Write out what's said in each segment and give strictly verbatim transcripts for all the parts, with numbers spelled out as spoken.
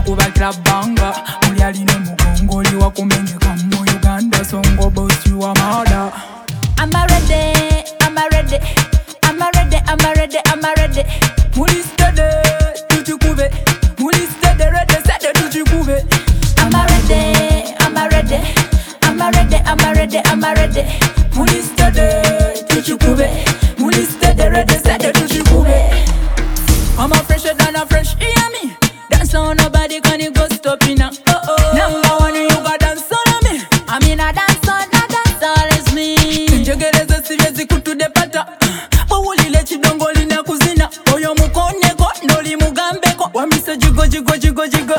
kuba club banga. Muli aline mugongo li wakumenyeka mu Uganda songo boss you a murder. I'm a ready, I'm a ready, I'm a ready, I'm a ready, I'm a ready. Muli steady, tuchikube. Muli steady, ready, steady, tuchikube. I'm a ready, I'm a ready, I'm a ready, I'm a ready, I'm a ready. Muli steady, tuchikube. Muli steady, ready, steady, tuchikube. I'm a fresher than a fresh, hear me. Dance on nobody can you go stop in a. Oh oh. Number one, you got dance on me. I mean I dance on, I dance all is me. Njegereza sivezi kutudepata. Bawulile chidongo lina kuzina. Oyo mukoneko, ndoli mugambeko. Wamise jigo jigo jigo jigo.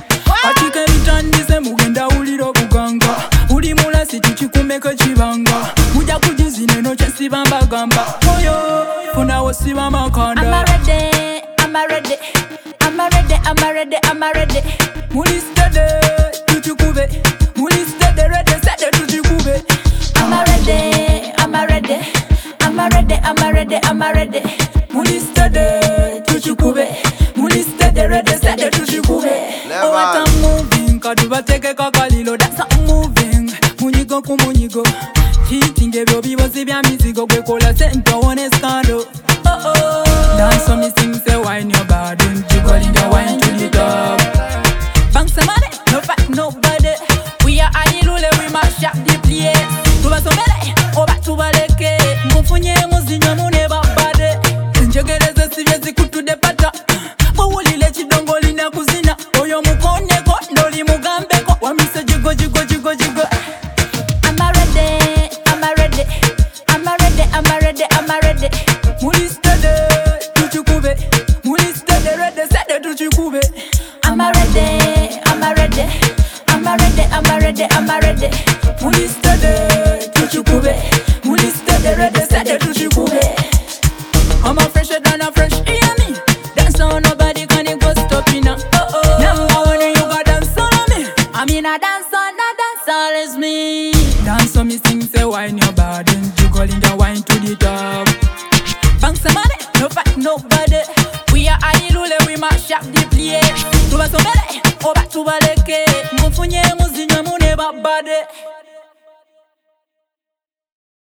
Atike bitandise mugenda uliro buganga. Uli mulasi tuchikumeka chibanga. Muja kujizine no chesibamba gamba. Oyo, funa wosiba makanda. I'm a ready, I'm a ready, I'm a ready, I'm a ready, I'm a ready. Muli steady, tuchikube. Muli steady, ready, steady, tuchikube. I'm a ready, I'm a ready, I'm a ready, I'm a ready, I'm a ready. Muli steady, tuchikube. Muli steady, ready, steady, tuchikube. Oh, what I'm moving, kaduba teke kakalilo. That's I'm moving, munyigo ku munyigo. Hitting ebyo bibozi bya mizigo gwekola sento one scandal. Oh oh. Dance on me sing say wine your body, jiggling the wine to the top. Bang some money, no fight nobody. We are anilule, we mash up the place. Tuba somele, oba tuba leke. Mufunye muzinyo mune babade. Njegereze sivezi kutudepata. Bawulile chidongo lina kuzina. Oyo mukoneko, ndoli mugambeko. Wamise jigo jigo jigo jigo. I'm a ready, I'm a ready, I'm a ready, I'm a ready, I'm a ready. Muli steady, tuchikube. Muli steady, ready, steady, tuchikube. I'm a ready, I'm a ready, I'm a ready, I'm a ready, I'm a ready. Muli steady, tuchikube. Muli steady, ready, steady, tuchikube. I'm a fresher than a fresh, hear me. Dance on nobody can you go stop in a. Oh oh. Number one, you got dance on me. I mean I dance on, I dance all is me. Dance on me sing say wine your body, jiggling the wine to the top. Bang some money, no fight nobody. We are anilule, we mash up the place. Tuba somele, oba tuba leke. Mufunye muzinyo mune babade.